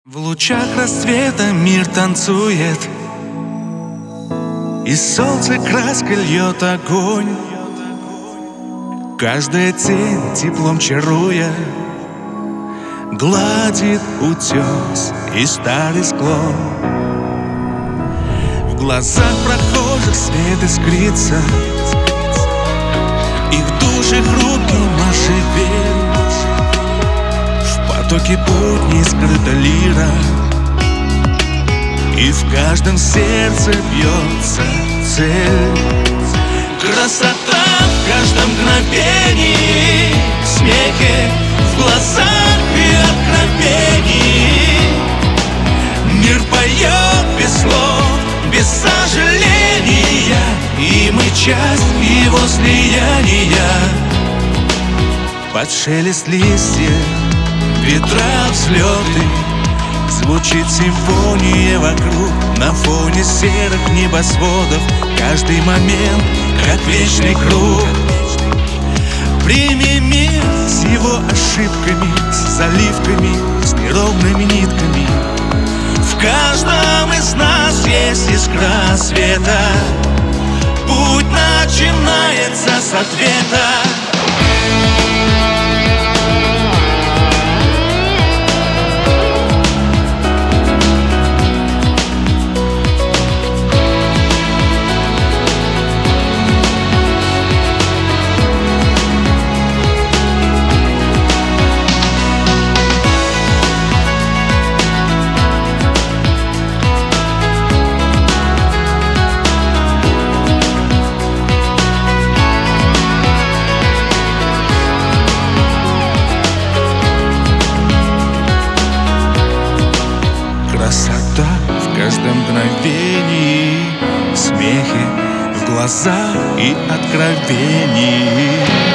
В лучах рассвета мир танцует, и солнце краской льет огонь. Каждая тень, теплом чаруя, гладит утес и старый склон. В глазах прохожих свет искрится, их души хрупкий можжевель. В потоке будней скрыта лира, и в каждом сердце бьется цель. Красота в каждом мгновении, в смехе, в глазах и откровении. Мир поет без слов, без сожаления, и мы часть его слияния. Под шелест листьев, ветра, взлеты, звучит симфония вокруг. На фоне серых небосводов каждый момент как вечный круг. Прими мир с его ошибками, с заливками, с неровными нитками. В каждом из нас есть искра света. Путь начинается с ответа. Красота в каждом мгновении, в смехе, в глазах и откровении.